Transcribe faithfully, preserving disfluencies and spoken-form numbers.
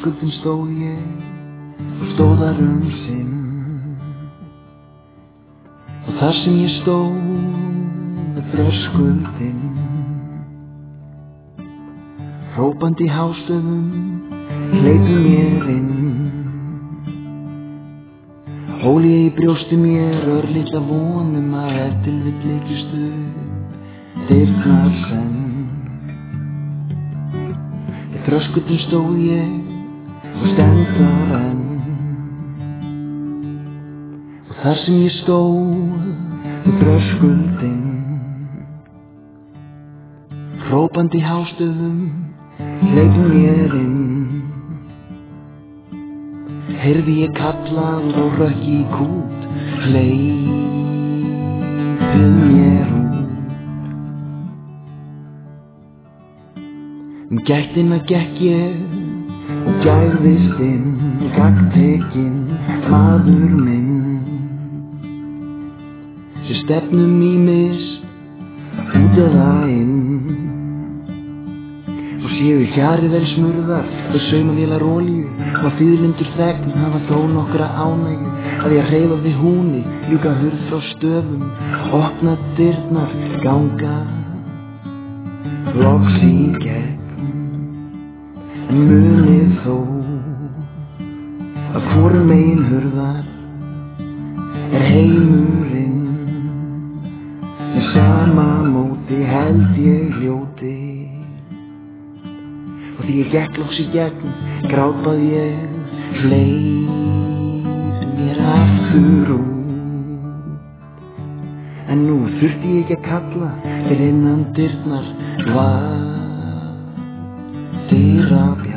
þröskuldin stóð ég og stóð þar um sinn. Og þar sem ég stóð við þröskuldin, hrópandi í hástöfum hleypti mér inn. Hóli ég í brjósti mér örlitla vonum að ef til vill leikjust upp dyrnar senn. Við þröskuldin stóð ég og stend þar enn. Og þar sem ég stóð við þröskuldin, hrópandi í hástöfum hleypti mér inn. Heyrði ég kallað og rökk í kút, hleypið mér út. Um gættina gekk ég og gægðist inn, gagntekinn maður minn, sem stefnum í mist út eða inn. Og séu hjarið vel smurðar og saumavélar olíu og fiðlindur þegn hafa þó nokkra ánægju að ég hreyfa við húni, ljúka hurð frá stöfum, opna dyrnar, ganga loks í gegn. En munið þó að hvorum megin hurðar er heimurinn, með sama móti held ég hljóti. Og því ég gekk loks í gegn, grátbað ég, hleyp mér aftur út. En nú þurfti ég ekki að kalla, fyrir innan dyrnar var dyrabjalla.